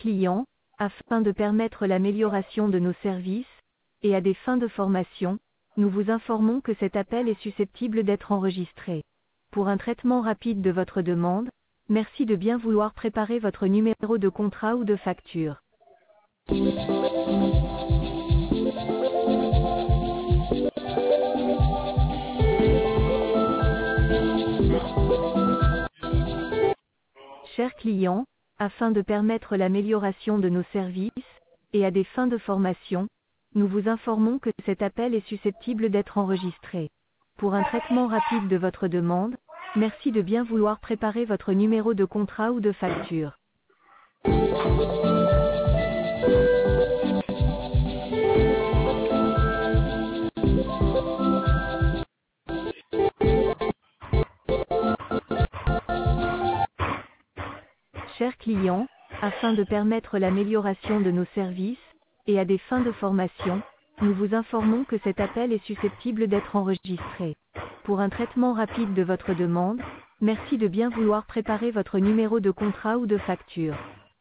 clients, afin de permettre l'amélioration de nos services, et à des fins de formation, nous vous informons que cet appel est susceptible d'être enregistré. Pour un traitement rapide de votre demande, merci de bien vouloir préparer votre numéro de contrat ou de facture. Chers clients, afin de permettre l'amélioration de nos services, et à des fins de formation, nous vous informons que cet appel est susceptible d'être enregistré. Pour un traitement rapide de votre demande, merci de bien vouloir préparer votre numéro de contrat ou de facture. Chers clients, afin de permettre l'amélioration de nos services, et à des fins de formation, nous vous informons que cet appel est susceptible d'être enregistré. Pour un traitement rapide de votre demande, merci de bien vouloir préparer votre numéro de contrat ou de facture.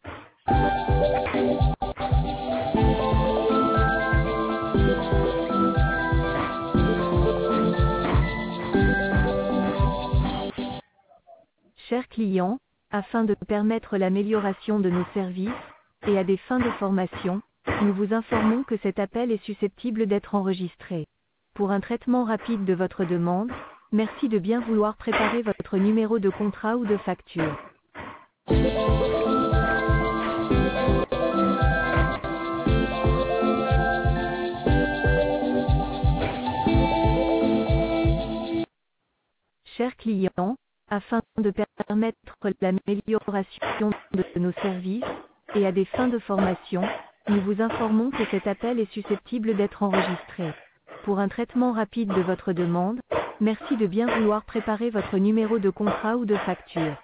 Chers clients, afin de permettre l'amélioration de nos services, et à des fins de formation, nous vous informons que cet appel est susceptible d'être enregistré. Pour un traitement rapide de votre demande, merci de bien vouloir préparer votre numéro de contrat ou de facture. Chers clients, afin de permettre l'amélioration de nos services, et à des fins de formation, nous vous informons que cet appel est susceptible d'être enregistré. Pour un traitement rapide de votre demande, merci de bien vouloir préparer votre numéro de contrat ou de facture.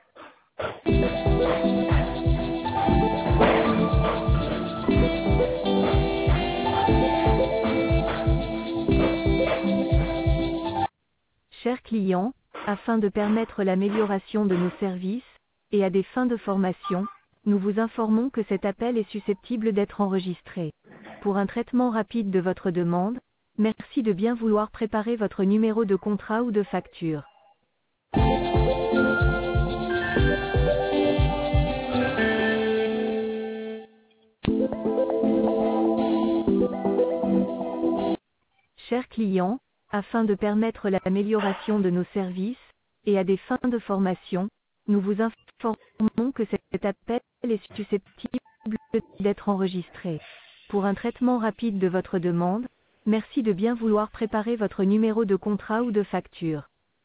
Chers clients, afin de permettre l'amélioration de nos services, et à des fins de formation, nous vous informons que cet appel est susceptible d'être enregistré. Pour un traitement rapide de votre demande, merci de bien vouloir préparer votre numéro de contrat ou de facture. Chers clients, afin de permettre l'amélioration de nos services, et à des fins de formation, nous vous informons que cet appel est susceptible d'être enregistré. Pour un traitement rapide de votre demande, merci de bien vouloir préparer votre numéro de contrat ou de facture.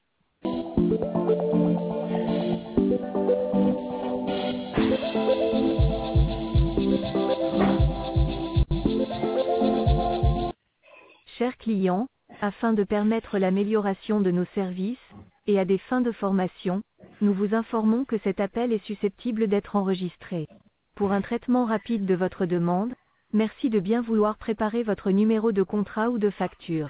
Chers clients, afin de permettre l'amélioration de nos services, et à des fins de formation, nous vous informons que cet appel est susceptible d'être enregistré. Pour un traitement rapide de votre demande, merci de bien vouloir préparer votre numéro de contrat ou de facture.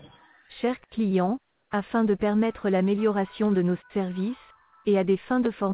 Chers clients, afin de permettre l'amélioration de nos services, et à des fins de formation,